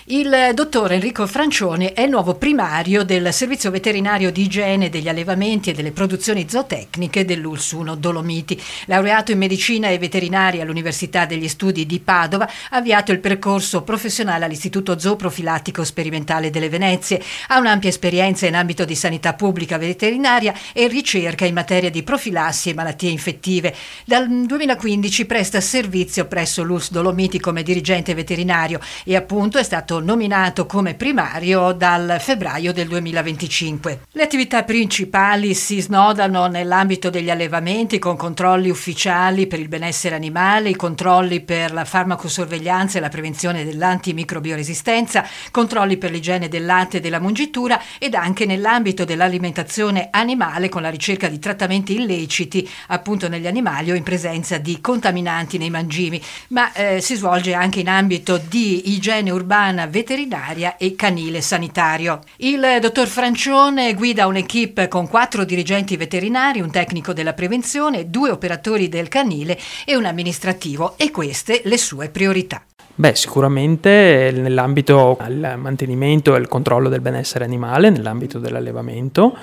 Il dottor Enrico Francione è il nuovo primario del Servizio Veterinario di Igiene degli Allevamenti e delle Produzioni Zootecniche dell'ULSS 1 Dolomiti. Laureato in medicina e veterinaria all'Università degli Studi di Padova, ha avviato il percorso professionale all'Istituto Zooprofilattico Sperimentale delle Venezie. Ha un'ampia esperienza in ambito di sanità pubblica veterinaria e ricerca in materia di profilassi e malattie infettive. Dal 2015 presta servizio presso l'ULSS Dolomiti come dirigente veterinario e appunto è stato nominato come primario dal febbraio del 2025. Le attività principali si snodano nell'ambito degli allevamenti con controlli ufficiali per il benessere animale, i controlli per la farmacosorveglianza e la prevenzione dell'antimicrobioresistenza, controlli per l'igiene del latte e della mungitura ed anche nell'ambito dell'alimentazione animale con la ricerca di trattamenti illeciti appunto negli animali o in presenza di contaminanti nei mangimi, ma si svolge anche in ambito di igiene urbana veterinaria e canile sanitario. Il dottor Francione guida un'equipe con 4 dirigenti veterinari, un tecnico della prevenzione, 2 operatori del canile e un amministrativo, e queste le sue priorità. Sicuramente nell'ambito del mantenimento e il controllo del benessere animale, nell'ambito dell'allevamento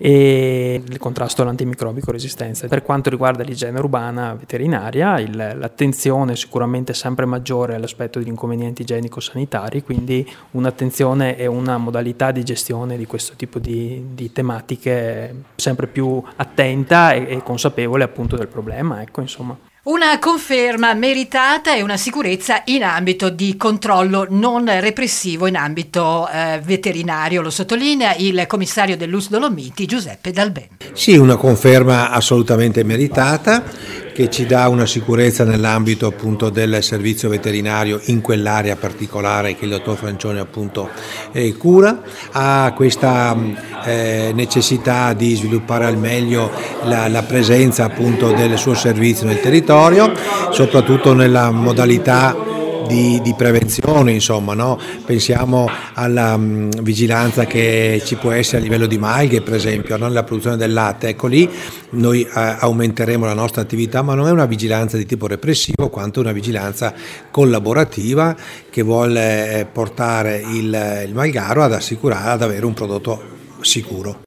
e il contrasto all'antimicrobico resistenza. Per quanto riguarda l'igiene urbana veterinaria, l'attenzione sicuramente è sempre maggiore all'aspetto degli inconvenienti igienico-sanitari, quindi un'attenzione e una modalità di gestione di questo tipo di tematiche sempre più attenta e consapevole appunto del problema, insomma. Una conferma meritata e una sicurezza in ambito di controllo non repressivo in ambito veterinario, lo sottolinea il commissario dell'ULSS Dolomiti Giuseppe Dalben. Sì, una conferma assolutamente meritata che ci dà una sicurezza nell'ambito appunto del servizio veterinario in quell'area particolare che il dottor Francione appunto cura. Ha questa necessità di sviluppare al meglio la presenza appunto del suo servizio nel territorio, soprattutto nella modalità di prevenzione, insomma, no? Pensiamo alla vigilanza che ci può essere a livello di malghe, per esempio, no? Nella produzione del latte. Ecco, lì noi aumenteremo la nostra attività, ma non è una vigilanza di tipo repressivo quanto una vigilanza collaborativa che vuole portare il malgaro ad assicurare ad avere un prodotto sicuro.